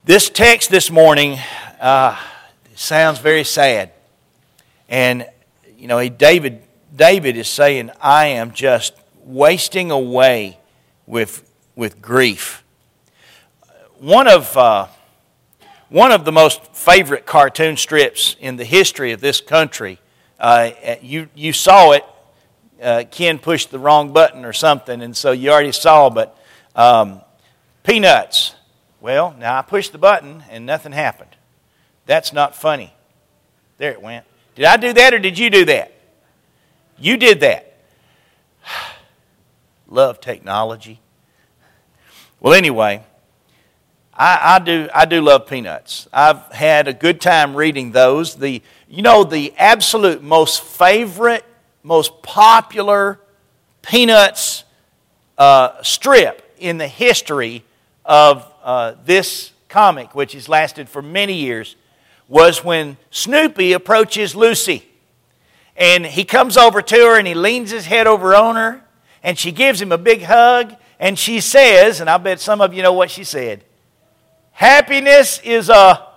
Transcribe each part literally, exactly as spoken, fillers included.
This text this morning uh, sounds very sad. And, you know, David, David is saying, I am just wasting away with, with grief. One of, uh, one of the most favorite cartoon strips in the history of this country, uh, you, you saw it. Uh, Ken pushed the wrong button or something, and so you already saw, but um, Peanuts. Well, now I pushed the button and nothing happened. That's not funny. There it went. Did I do that or did you do that? You did that. Love technology. Well, anyway, I, I do I do love Peanuts. I've had a good time reading those. The you know the absolute most favorite, most popular Peanuts uh, strip in the history of uh, this comic, which has lasted for many years, was when Snoopy approaches Lucy. And he comes over to her and he leans his head over on her and she gives him a big hug and she says, and I bet some of you know what she said, happiness is a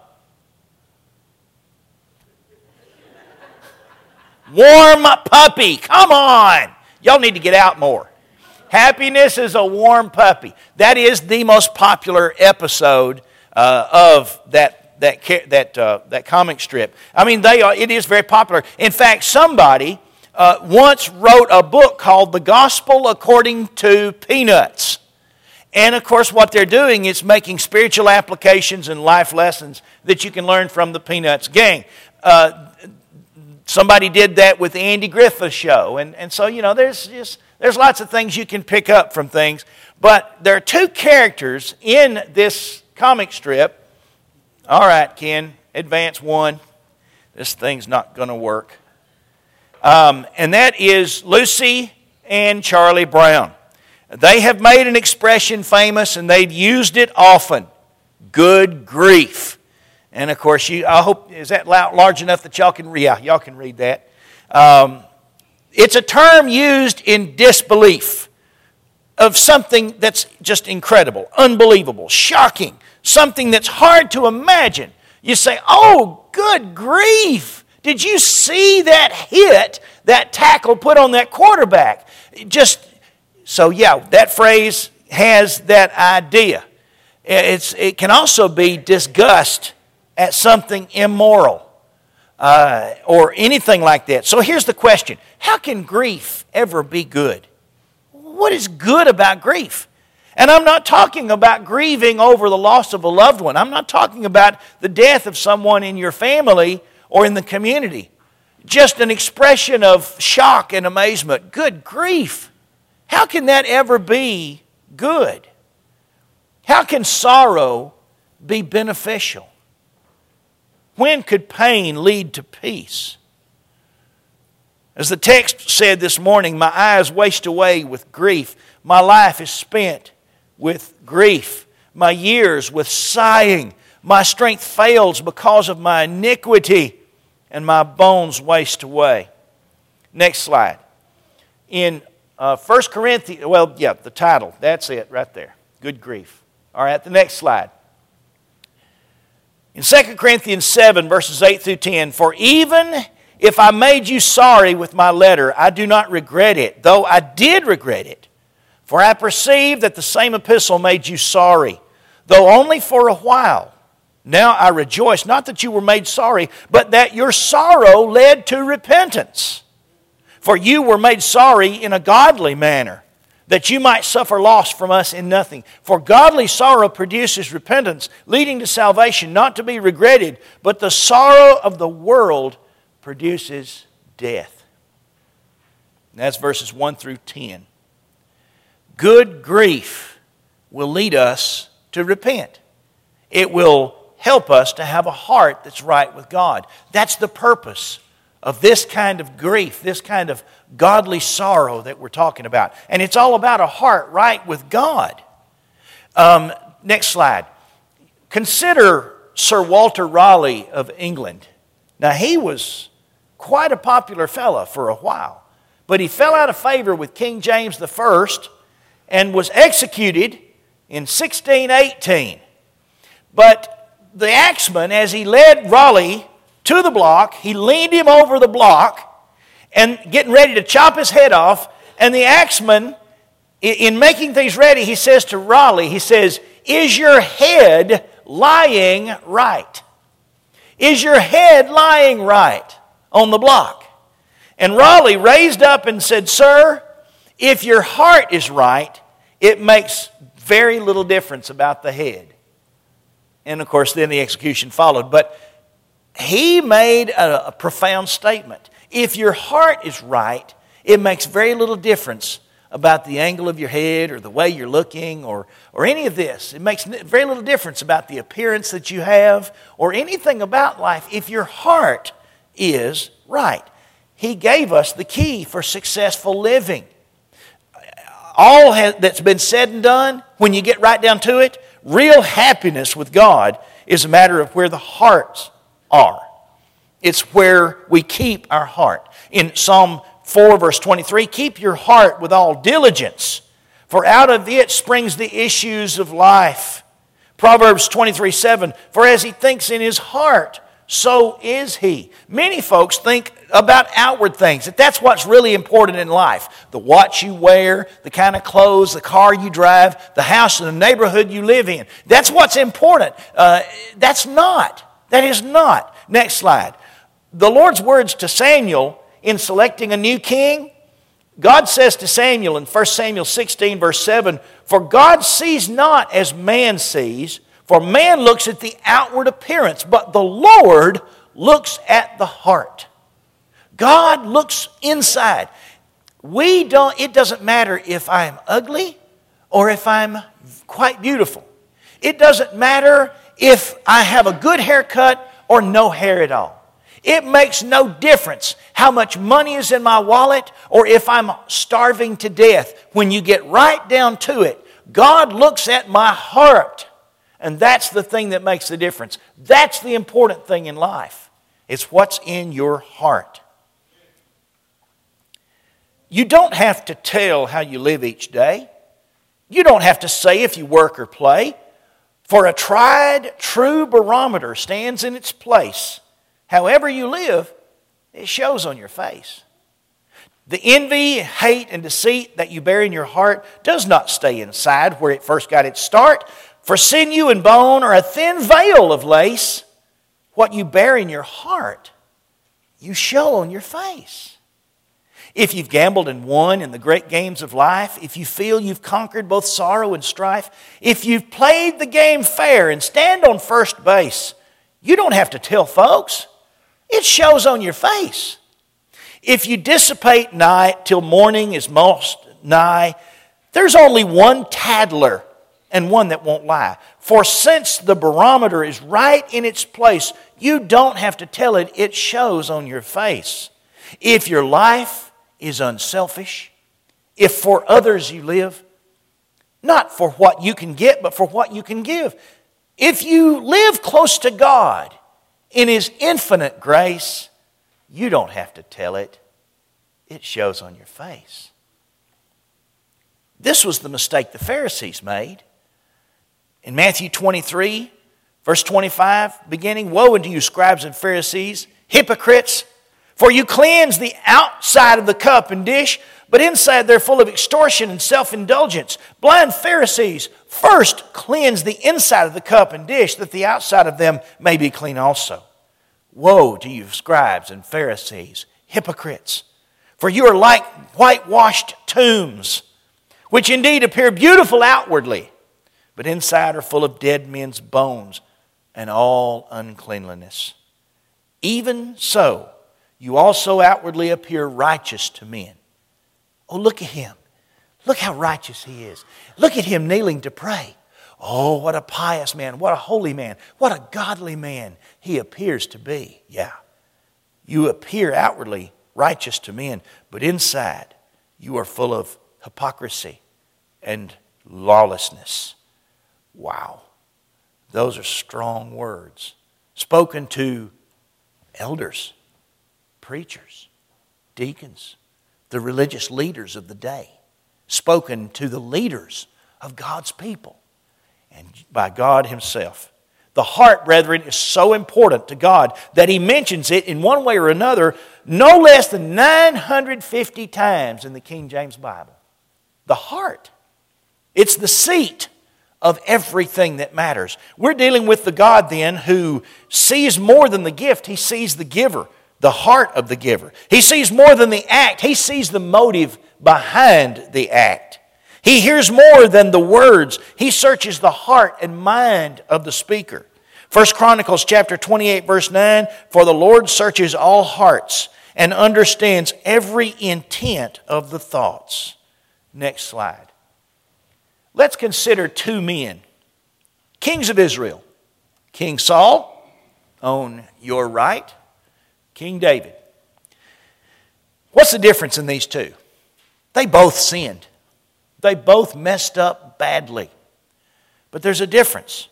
warm puppy. Come on. Y'all need to get out more. Happiness is a warm puppy. That is the most popular episode uh, of that that that uh, that comic strip. I mean, they are. It is very popular. In fact, somebody uh, once wrote a book called "The Gospel According to Peanuts," and of course, what they're doing is making spiritual applications and life lessons that you can learn from the Peanuts gang. Uh, somebody did that with the Andy Griffith Show, and and so you know, there's just. There's lots of things you can pick up from things, but there are two characters in this comic strip. All right, Ken, advance one. This thing's not going to work. Um, and that is Lucy and Charlie Brown. They have made an expression famous, and they've used it often. Good grief. And of course, you. I hope, is that large enough that y'all can read? Yeah, y'all can read that. Um, It's a term used in disbelief of something that's just incredible, unbelievable, shocking, something that's hard to imagine. You say, oh, good grief. Did you see that hit, that tackle put on that quarterback? Just, so yeah, that phrase has that idea. It's, it can also be disgust at something immoral. Uh, or anything like that. So here's the question. How can grief ever be good? What is good about grief? And I'm not talking about grieving over the loss of a loved one. I'm not talking about the death of someone in your family or in the community. Just an expression of shock and amazement. Good grief. How can that ever be good? How can sorrow be beneficial? When could pain lead to peace? As the text said this morning, my eyes waste away with grief. My life is spent with grief. My years with sighing. My strength fails because of my iniquity, and my bones waste away. Next slide. In uh, First Corinthians, well, yeah, the title, that's it right there. Good grief. All right, the next slide. In Second Corinthians seven, verses eight through ten, for even if I made you sorry with my letter, I do not regret it, though I did regret it. For I perceive that the same epistle made you sorry, though only for a while. Now I rejoice, not that you were made sorry, but that your sorrow led to repentance. For you were made sorry in a godly manner, that you might suffer loss from us in nothing. For godly sorrow produces repentance, leading to salvation, not to be regretted, but the sorrow of the world produces death. And that's verses one through ten. Good grief will lead us to repent. It will help us to have a heart that's right with God. That's the purpose of this kind of grief, this kind of godly sorrow that we're talking about. And it's all about a heart right with God. Um, next slide. Consider Sir Walter Raleigh of England. Now, he was quite a popular fella for a while, but he fell out of favor with King James the First and was executed in sixteen eighteen. But the axeman, as he led Raleigh to the block, he leaned him over the block and getting ready to chop his head off. And the axeman, in making things ready, he says to Raleigh, he says, "Is your head lying right? Is your head lying right on the block?" And Raleigh raised up and said, "Sir, if your heart is right, it makes very little difference about the head." And of course, then the execution followed. But he made a, a profound statement. If your heart is right, it makes very little difference about the angle of your head or the way you're looking or, or any of this. It makes very little difference about the appearance that you have or anything about life if your heart is right. He gave us the key for successful living. All has, that's been said and done, when you get right down to it, real happiness with God is a matter of where the hearts are. It's where we keep our heart. In Psalm four, verse twenty-three, "Keep your heart with all diligence, for out of it springs the issues of life." Proverbs twenty-three, seven, "For as he thinks in his heart, so is he." Many folks think about outward things, that that's what's really important in life. The watch you wear, the kind of clothes, the car you drive, the house and the neighborhood you live in. That's what's important. Uh, that's not. That is not. Next slide. The Lord's words to Samuel in selecting a new king, God says to Samuel in First Samuel sixteen, verse seven, "For God sees not as man sees, for man looks at the outward appearance, but the Lord looks at the heart." God looks inside. We don't, it doesn't matter if I'm ugly or if I'm quite beautiful. It doesn't matter if I have a good haircut or no hair at all. It makes no difference how much money is in my wallet or if I'm starving to death. When you get right down to it, God looks at my heart. And that's the thing that makes the difference. That's the important thing in life. It's what's in your heart. You don't have to tell how you live each day. You don't have to say if you work or play. For a tried, true barometer stands in its place. However you live, it shows on your face. The envy, hate, and deceit that you bear in your heart does not stay inside where it first got its start. For sinew and bone are a thin veil of lace. What you bear in your heart, you show on your face. If you've gambled and won in the great games of life, if you feel you've conquered both sorrow and strife, if you've played the game fair and stand on first base, you don't have to tell folks. It shows on your face. If you dissipate night till morning is most nigh, there's only one tattler and one that won't lie. For since the barometer is right in its place, you don't have to tell it, it shows on your face. If your life is unselfish, if for others you live, not for what you can get, but for what you can give. If you live close to God in His infinite grace, you don't have to tell it. It shows on your face. This was the mistake the Pharisees made. In Matthew twenty-three, verse twenty-five, beginning, "Woe unto you, scribes and Pharisees, hypocrites! For you cleanse the outside of the cup and dish, but inside they're full of extortion and self-indulgence. Blind Pharisees, first cleanse the inside of the cup and dish, that the outside of them may be clean also. Woe to you, scribes and Pharisees, hypocrites! For you are like whitewashed tombs, which indeed appear beautiful outwardly, but inside are full of dead men's bones and all uncleanliness. Even so, you also outwardly appear righteous to men." Oh, look at him. Look how righteous he is. Look at him kneeling to pray. Oh, what a pious man. What a holy man. What a godly man he appears to be. Yeah. You appear outwardly righteous to men, but inside you are full of hypocrisy and lawlessness. Wow. Those are strong words spoken to elders, preachers, deacons, the religious leaders of the day, spoken to the leaders of God's people, and by God Himself. The The heart, brethren, is so important to God that He mentions it in one way or another no less than nine hundred fifty times in the King James Bible. The heart. It's the seat of everything that matters. We're dealing with the God then who sees more than the gift. He sees the giver, the heart of the giver. He sees more than the act. He sees the motive behind the act. He hears more than the words. He searches the heart and mind of the speaker. First Chronicles chapter twenty-eight verse nine, for the Lord searches all hearts and understands every intent of the thoughts. Next slide. Let's consider two men, kings of Israel. King Saul, on your right, King David. What's the difference in these two? They both sinned. They both messed up badly. But there's a difference.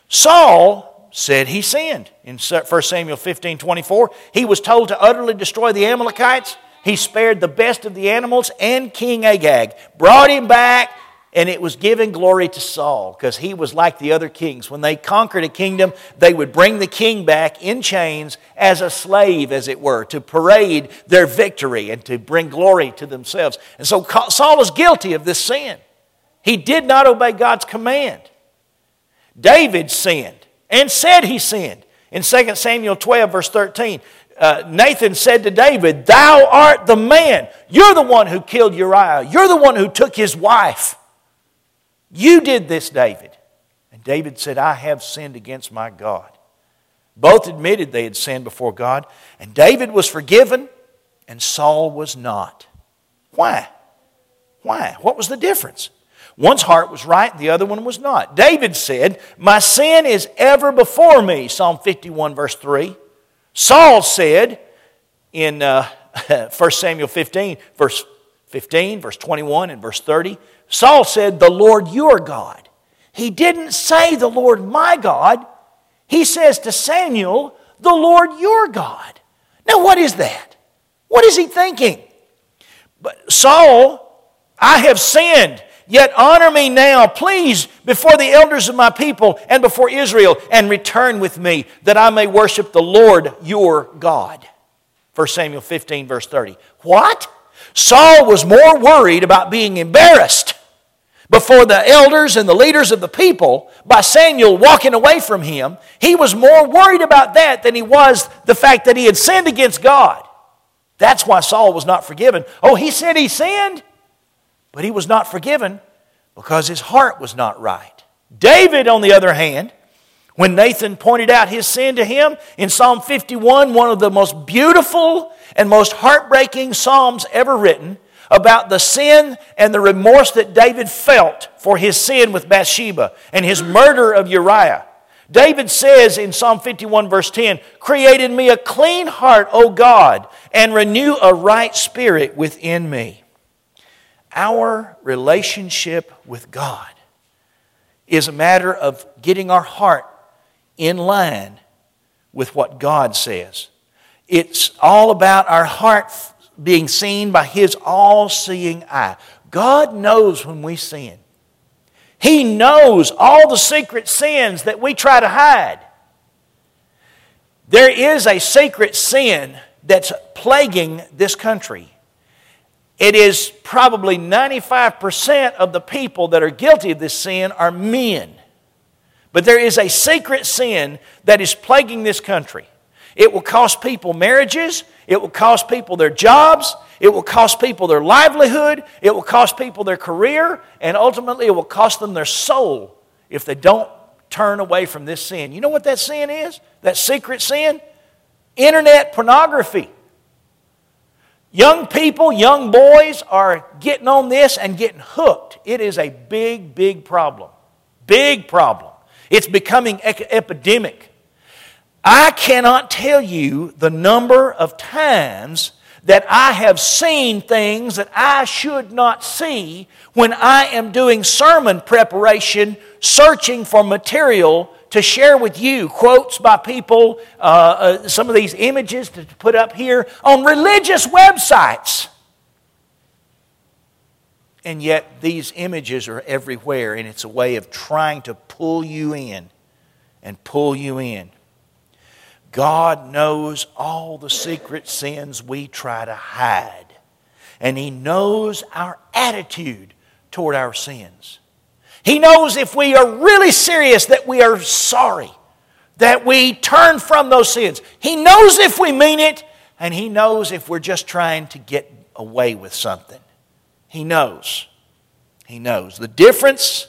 Saul said he sinned. In First Samuel fifteen twenty-four, he was told to utterly destroy the Amalekites. He spared the best of the animals and King Agag. Brought him back, and it was giving glory to Saul because he was like the other kings. When they conquered a kingdom, they would bring the king back in chains as a slave, as it were, to parade their victory and to bring glory to themselves. And so Saul is guilty of this sin. He did not obey God's command. David sinned and said he sinned. In Second Samuel twelve, verse thirteen, uh, Nathan said to David, "Thou art the man. You're the one who killed Uriah. You're the one who took his wife. You did this, David." And David said, "I have sinned against my God." Both admitted they had sinned before God. And David was forgiven and Saul was not. Why? Why? What was the difference? One's heart was right, the other one was not. David said, "My sin is ever before me," Psalm fifty-one, verse three. Saul said in uh, First Samuel fifteen, verse fifteen, verse twenty-one, and verse thirty, Saul said, "The Lord your God." He didn't say, "The Lord my God." He says to Samuel, "The Lord your God." Now what is that? What is he thinking? But Saul, "I have sinned. Yet honor me now, please, before the elders of my people and before Israel, and return with me, that I may worship the Lord your God." First Samuel fifteen, verse thirty. What? Saul was more worried about being embarrassed before the elders and the leaders of the people by Samuel walking away from him. He was more worried about that than he was the fact that he had sinned against God. That's why Saul was not forgiven. Oh, he said he sinned, but he was not forgiven because his heart was not right. David, on the other hand, when Nathan pointed out his sin to him in Psalm fifty-one, one of the most beautiful and most heartbreaking psalms ever written, about the sin and the remorse that David felt for his sin with Bathsheba and his murder of Uriah. David says in Psalm fifty-one, verse ten, "Create in me a clean heart, O God, and renew a right spirit within me." Our relationship with God is a matter of getting our heart in line with what God says. It's all about our heart being seen by His all-seeing eye. God knows when we sin. He knows all the secret sins that we try to hide. There is a secret sin that's plaguing this country. It is probably ninety-five percent of the people that are guilty of this sin are men. But there is a secret sin that is plaguing this country. It will cost people marriages. It will cost people their jobs. It will cost people their livelihood. It will cost people their career. And ultimately it will cost them their soul if they don't turn away from this sin. You know what that sin is? That secret sin? Internet pornography. Young people, young boys are getting on this and getting hooked. It is a big, big problem. Big problem. It's becoming ec- epidemic. I cannot tell you the number of times that I have seen things that I should not see when I am doing sermon preparation, searching for material to share with you, quotes by people, uh, uh, some of these images to put up here on religious websites. And yet these images are everywhere, and it's a way of trying to pull you in and pull you in. God knows all the secret sins we try to hide. And He knows our attitude toward our sins. He knows if we are really serious that we are sorry, that we turn from those sins. He knows if we mean it, and He knows if we're just trying to get away with something. He knows. He knows. The difference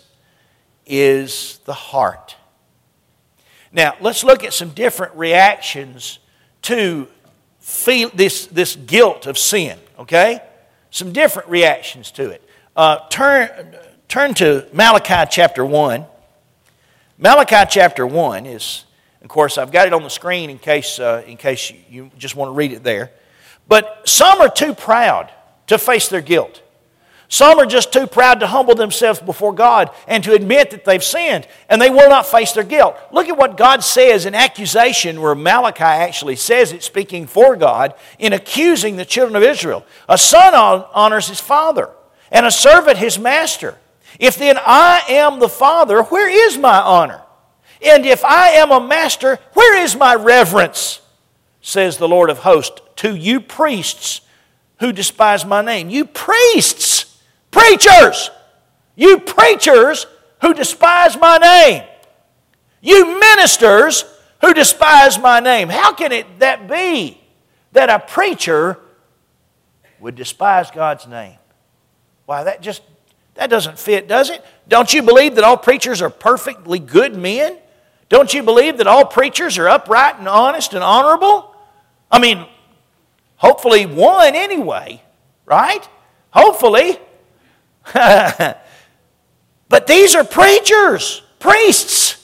is the heart. Now, let's look at some different reactions to feel this, this guilt of sin, okay? Some different reactions to it. Uh, turn, turn to Malachi chapter one. Malachi chapter one is, of course, I've got it on the screen in case, uh, in case you, you just want to read it there. But some are too proud to face their guilt. Some are just too proud to humble themselves before God and to admit that they've sinned, and they will not face their guilt. Look at what God says in accusation, where Malachi actually says it, speaking for God, in accusing the children of Israel. A son honors his father, and a servant his master. If then I am the father, where is my honor? And if I am a master, where is my reverence? Says the Lord of hosts, to you priests who despise my name. You priests! Preachers, you preachers who despise my name. You ministers who despise my name. How can it that be that a preacher would despise God's name? Why, that just, that doesn't fit, does it? Don't you believe that all preachers are perfectly good men? Don't you believe that all preachers are upright and honest and honorable? I mean, hopefully one anyway, right? Hopefully. But these are preachers, priests.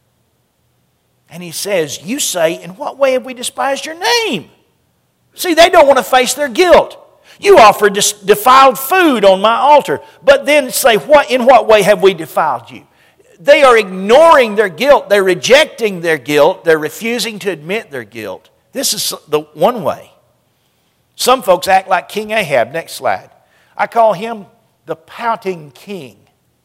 And he says, you say, in what way have we despised your name? See, they don't want to face their guilt. You offer defiled food on my altar, but then say, what? In what way have we defiled you? They are ignoring their guilt. They're rejecting their guilt. They're refusing to admit their guilt. This is the one way. Some folks act like King Ahab. Next slide. I call him the pouting king.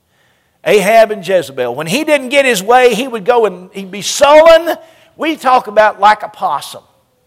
Ahab and Jezebel. When he didn't get his way, he would go and he'd be sullen. We talk about like a possum.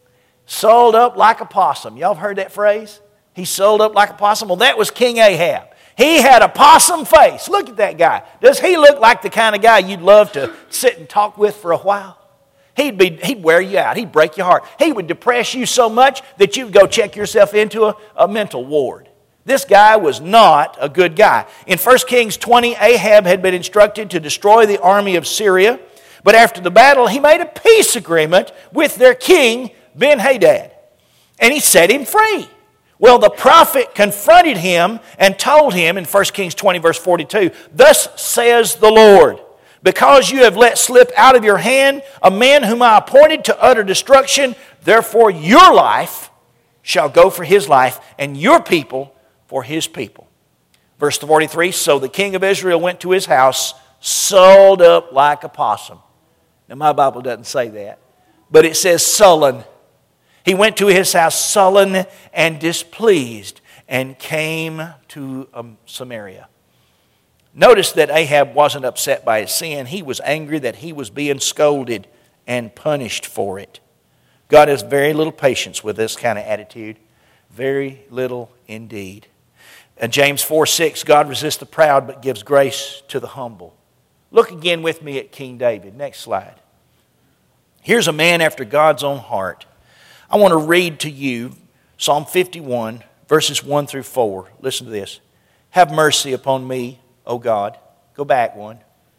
Sold up like a possum. Y'all have heard that phrase? He sold up like a possum. Well, that was King Ahab. He had a possum face. Look at that guy. Does he look like the kind of guy you'd love to sit and talk with for a while? He'd be, he'd wear you out. He'd break your heart. He would depress you so much that you'd go check yourself into a, a mental ward. This guy was not a good guy. In First Kings twenty, Ahab had been instructed to destroy the army of Syria. But after the battle, he made a peace agreement with their king, Ben-Hadad. And he set him free. Well, the prophet confronted him and told him in First Kings twenty, verse forty-two, thus says the Lord, because you have let slip out of your hand a man whom I appointed to utter destruction, therefore your life shall go for his life, and your people for his people. Verse forty-three, so the king of Israel went to his house, sold up like a possum. Now my Bible doesn't say that, but it says sullen. He went to his house sullen and displeased and came to um, Samaria. Notice that Ahab wasn't upset by his sin. He was angry that he was being scolded and punished for it. God has very little patience with this kind of attitude. Very little indeed. And James four six, God resists the proud but gives grace to the humble. Look again with me at King David. Next slide. Here's a man after God's own heart. I want to read to you Psalm fifty-one, verses one through four. Listen to this. Have mercy upon me, O God. Go back one.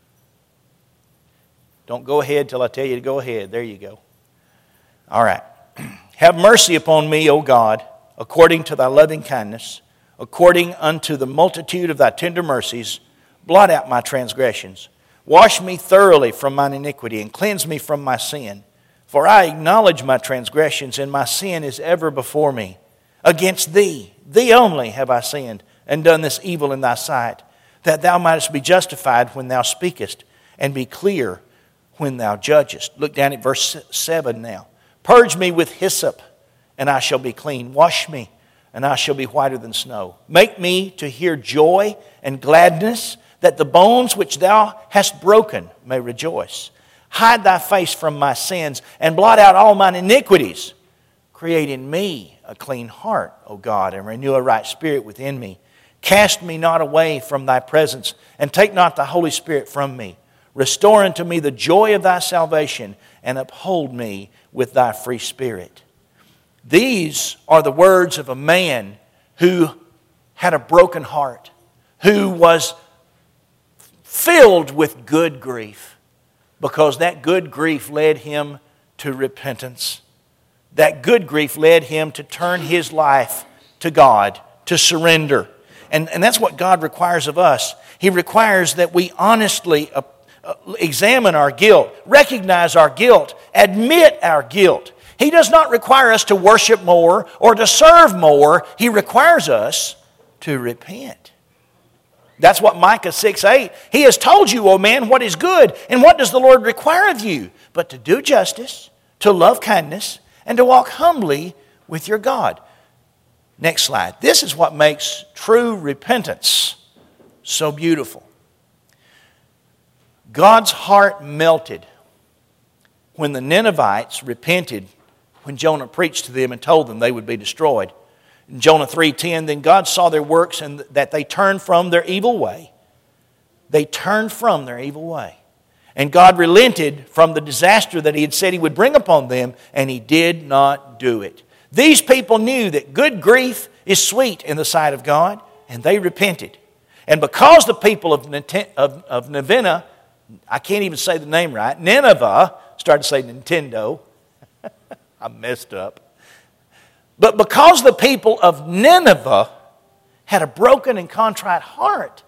Don't go ahead till I tell you to go ahead. There you go. All right. Have mercy upon me, O God, according to thy loving kindness, according unto the multitude of thy tender mercies. Blot out my transgressions. Wash me thoroughly from mine iniquity and cleanse me from my sin. For I acknowledge my transgressions, and my sin is ever before me. Against thee, thee only have I sinned, and done this evil in thy sight, that thou mightest be justified when thou speakest, and be clear when thou judgest. Look down at verse seven now. Purge me with hyssop, and I shall be clean. Wash me, and I shall be whiter than snow. Make me to hear joy and gladness, that the bones which thou hast broken may rejoice. Hide thy face from my sins and blot out all mine iniquities. Create in me a clean heart, O God, and renew a right spirit within me. Cast me not away from thy presence, and take not the Holy Spirit from me. Restore unto me the joy of thy salvation, and uphold me with thy free spirit. These are the words of a man who had a broken heart, who was filled with good grief, because that good grief led him to repentance. That good grief led him to turn his life to God, to surrender. And, and that's what God requires of us. He requires that we honestly uh, uh, examine our guilt, recognize our guilt, admit our guilt. He does not require us to worship more or to serve more. He requires us to repent. That's what Micah six eight. He has told you, O man, what is good, and what does the Lord require of you? But to do justice, to love kindness, and to walk humbly with your God. Next slide. This is what makes true repentance so beautiful. God's heart melted when the Ninevites repented when Jonah preached to them and told them they would be destroyed. In Jonah three ten, then God saw their works and that they turned from their evil way. They turned from their evil way. And God relented from the disaster that He had said He would bring upon them, and He did not do it. These people knew that good grief is sweet in the sight of God, and they repented. And because the people of, of, of Nineveh, I can't even say the name right, Nineveh, started to say Nintendo. I messed up. But because the people of Nineveh had a broken and contrite heart,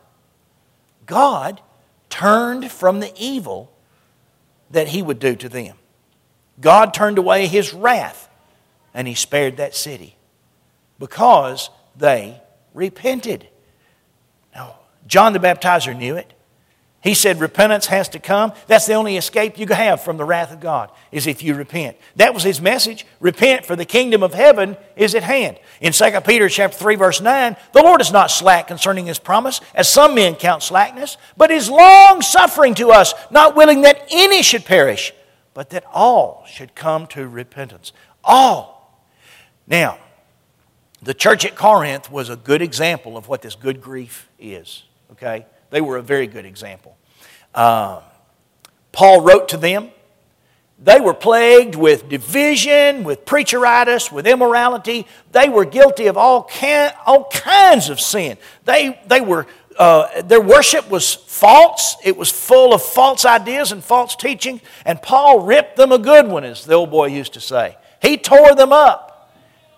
God turned from the evil that He would do to them. God turned away His wrath, and He spared that city because they repented. Now, John the Baptizer knew it. He said repentance has to come. That's the only escape you can have from the wrath of God, is if you repent. That was his message. Repent, for the kingdom of heaven is at hand. In Second Peter chapter three, verse nine, the Lord is not slack concerning His promise, as some men count slackness, but is long-suffering to us, not willing that any should perish, but that all should come to repentance. All. Now, the church at Corinth was a good example of what this good grief is. Okay? They were a very good example. Uh, Paul wrote to them. They were plagued with division, with preacheritis, with immorality. They were guilty of all, can, all kinds of sin. They, they were, uh, their worship was false. It was full of false ideas and false teaching. And Paul ripped them a good one, as the old boy used to say. He tore them up.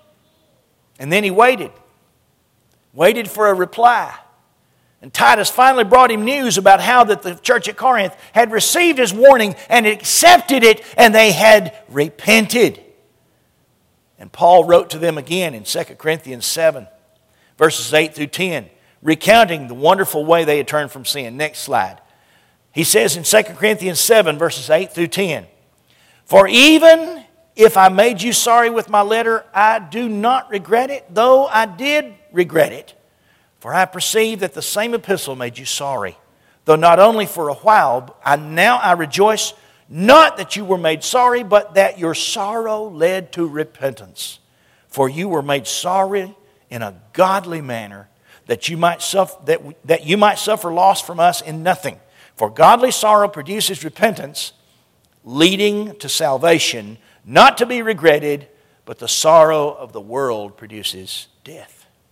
And then he waited. Waited for a reply. And Titus finally brought him news about how that the church at Corinth had received his warning and accepted it, and they had repented. And Paul wrote to them again in Second Corinthians seven, verses eight through ten, recounting the wonderful way they had turned from sin. Next slide. He says in Second Corinthians seven, verses eight through ten, for even if I made you sorry with my letter, I do not regret it, though I did regret it. For I perceive that the same epistle made you sorry, though not only for a while, I now I rejoice, not that you were made sorry, but that your sorrow led to repentance. For you were made sorry in a godly manner, that you might suffer, that, that you might suffer loss from us in nothing. For godly sorrow produces repentance, leading to salvation, not to be regretted, but the sorrow of the world produces death.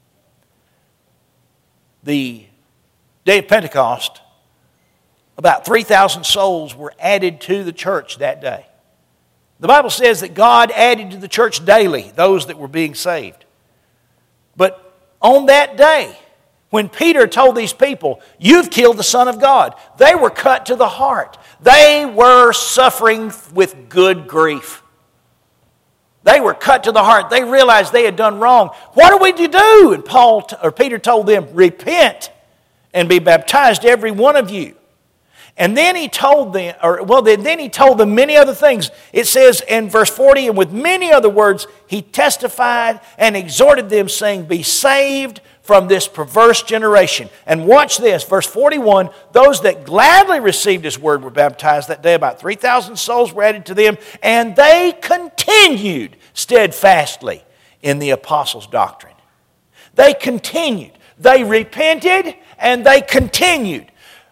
The day of Pentecost, about three thousand souls were added to the church that day. The Bible says that God added to the church daily those that were being saved. But on that day, when Peter told these people, you've killed the Son of God, they were cut to the heart. They were suffering with good grief. They were cut to the heart. They realized they had done wrong. What are we to do? And Paul or Peter told them, repent and be baptized, every one of you. And then he told them, or well, then he told them many other things. It says in verse forty, and with many other words, he testified and exhorted them, saying, be saved from this perverse generation. And watch this, verse forty-one, those that gladly received his word were baptized that day. About three thousand souls were added to them, and they continued steadfastly in the apostles' doctrine. They continued. They repented, and they continued.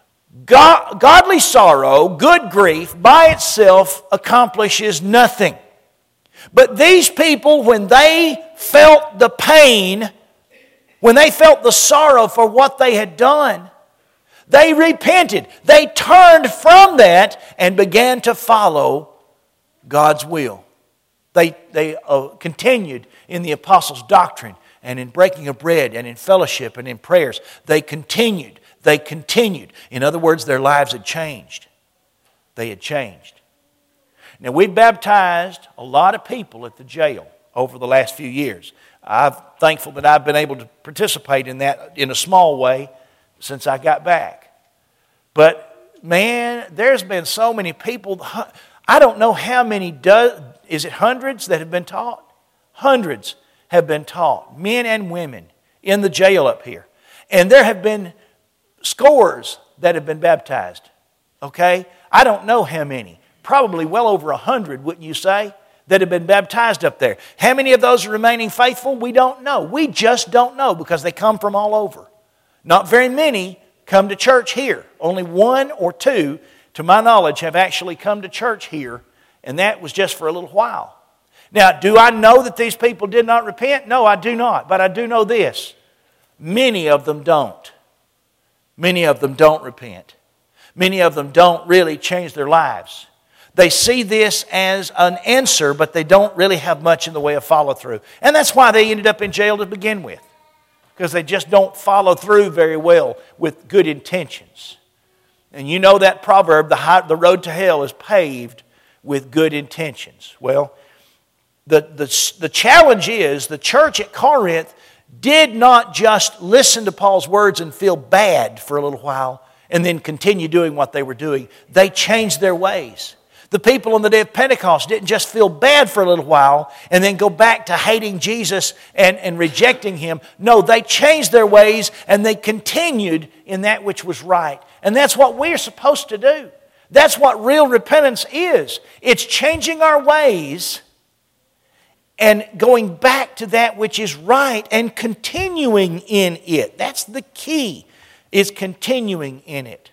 God, godly sorrow, good grief, by itself accomplishes nothing. But these people, when they felt the pain, when they felt the sorrow for what they had done, they repented. They turned from that and began to follow God's will. They, they uh, continued in the apostles' doctrine and in breaking of bread and in fellowship and in prayers. They continued. They continued. In other words, their lives had changed. They had changed. Now, we've baptized a lot of people at the jail over the last few years. I'm thankful that I've been able to participate in that in a small way since I got back. But, man, there's been so many people. I don't know how many, do, is it hundreds that have been taught? Hundreds have been taught, men and women, in the jail up here. And there have been scores that have been baptized, okay? I don't know how many. Probably well over a hundred, wouldn't you say, that have been baptized up there. How many of those are remaining faithful? We don't know. We just don't know because they come from all over. Not very many come to church here. Only one or two, to my knowledge, have actually come to church here, and that was just for a little while. Now, do I know that these people did not repent? No, I do not. But I do know this. Many of them don't. Many of them don't repent. Many of them don't really change their lives. They see this as an answer, but they don't really have much in the way of follow-through. And that's why they ended up in jail to begin with. Because they just don't follow through very well with good intentions. And you know that proverb, the, high, the road to hell is paved with good intentions. Well, the, the, the challenge is the church at Corinth did not just listen to Paul's words and feel bad for a little while and then continue doing what they were doing. They changed their ways. The people on the day of Pentecost didn't just feel bad for a little while and then go back to hating Jesus and, and rejecting Him. No, they changed their ways and they continued in that which was right. And that's what we're supposed to do. That's what real repentance is. It's changing our ways and going back to that which is right and continuing in it. That's the key, is continuing in it.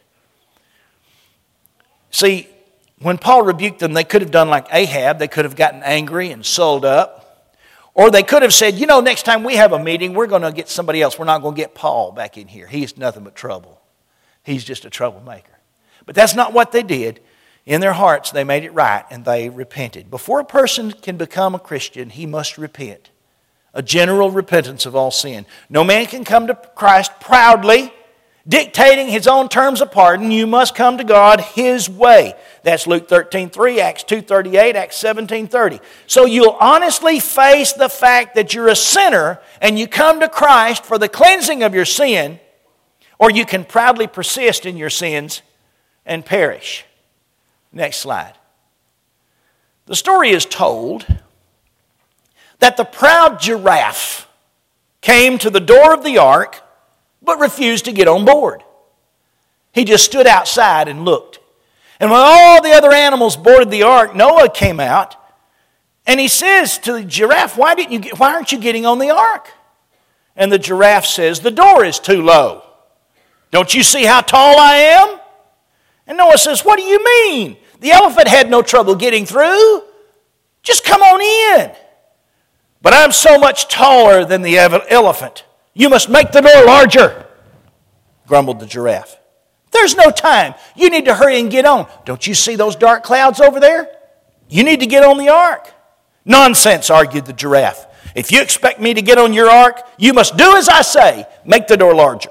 See, when Paul rebuked them, they could have done like Ahab. They could have gotten angry and sold up. Or they could have said, you know, next time we have a meeting, we're going to get somebody else. We're not going to get Paul back in here. He's nothing but trouble. He's just a troublemaker. But that's not what they did. In their hearts, they made it right and they repented. Before a person can become a Christian, he must repent. A general repentance of all sin. No man can come to Christ proudly, dictating his own terms of pardon. You must come to God His way. That's Luke thirteen three, Acts two thirty-eight, Acts seventeen thirty. So you'll honestly face the fact that you're a sinner and you come to Christ for the cleansing of your sin, or you can proudly persist in your sins and perish. Next slide. The story is told that the proud giraffe came to the door of the ark but refused to get on board. He just stood outside and looked. And when all the other animals boarded the ark, Noah came out and he says to the giraffe, why didn't you get, why aren't you getting on the ark? And the giraffe says, the door is too low. Don't you see how tall I am? And Noah says, what do you mean? The elephant had no trouble getting through. Just come on in. But I'm so much taller than the elephant. You must make the door larger, grumbled the giraffe. There's no time. You need to hurry and get on. Don't you see those dark clouds over there? You need to get on the ark. Nonsense, argued the giraffe. If you expect me to get on your ark, you must do as I say. Make the door larger.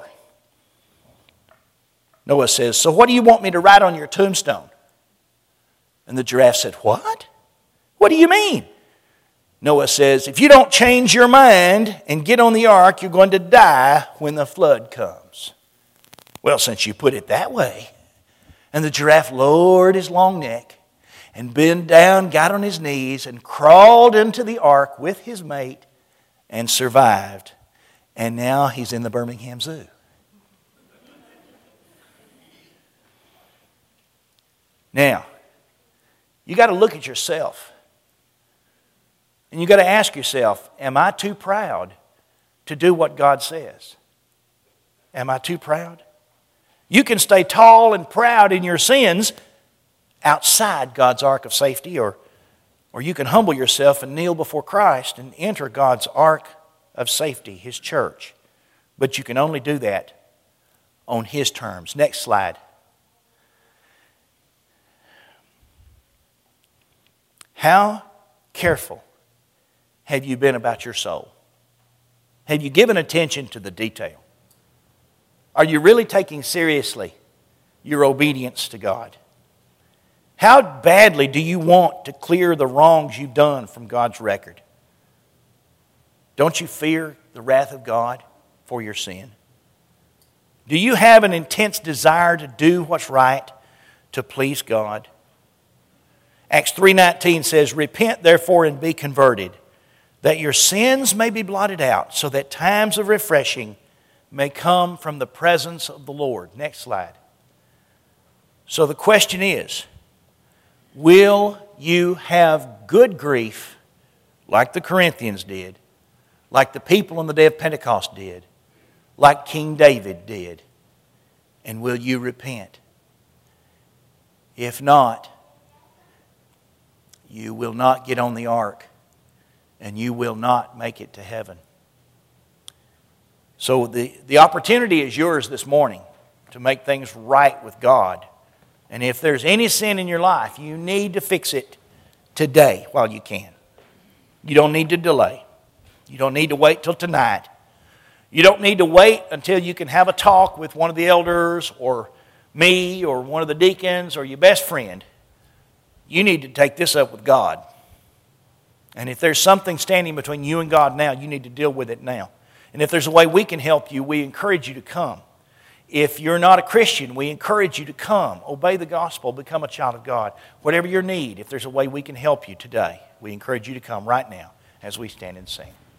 Noah says, so what do you want me to write on your tombstone? And the giraffe said, what? What do you mean? Noah says, if you don't change your mind and get on the ark, you're going to die when the flood comes. Well, since you put it that way. And the giraffe lowered his long neck and bent down, got on his knees, and crawled into the ark with his mate and survived. And now he's in the Birmingham Zoo. Now, you got to look at yourself. And you got to ask yourself, am I too proud to do what God says? Am I too proud? You can stay tall and proud in your sins outside God's ark of safety, or, or you can humble yourself and kneel before Christ and enter God's ark of safety, His church. But you can only do that on His terms. Next slide. How careful have you been about your soul? Have you given attention to the detail? Are you really taking seriously your obedience to God? How badly do you want to clear the wrongs you've done from God's record? Don't you fear the wrath of God for your sin? Do you have an intense desire to do what's right, to please God? Acts three nineteen says, "Repent therefore and be converted, that your sins may be blotted out, so that times of refreshing may come from the presence of the Lord." Next slide. So the question is, will you have good grief like the Corinthians did, like the people on the day of Pentecost did, like King David did? And will you repent? If not, you will not get on the ark, and you will not make it to heaven. So the, the opportunity is yours this morning to make things right with God. And if there's any sin in your life, you need to fix it today while you can. You don't need to delay. You don't need to wait till tonight. You don't need to wait until you can have a talk with one of the elders or me or one of the deacons or your best friend. You need to take this up with God. And if there's something standing between you and God now, you need to deal with it now. And if there's a way we can help you, we encourage you to come. If you're not a Christian, we encourage you to come. Obey the gospel, become a child of God. Whatever your need, if there's a way we can help you today, we encourage you to come right now as we stand and sing.